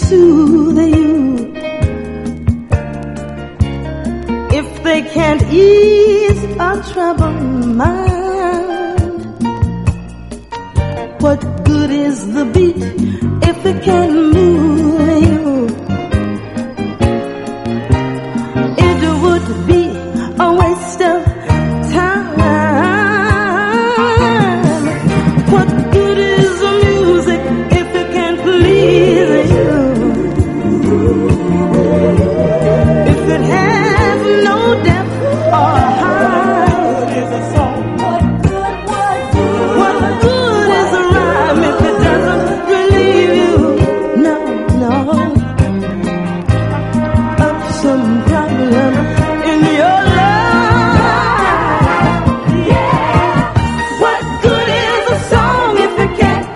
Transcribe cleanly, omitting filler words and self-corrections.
soothe you, if they can't ease a troubled mind, what good is the beat if it can't move you? It would be a waste of time. What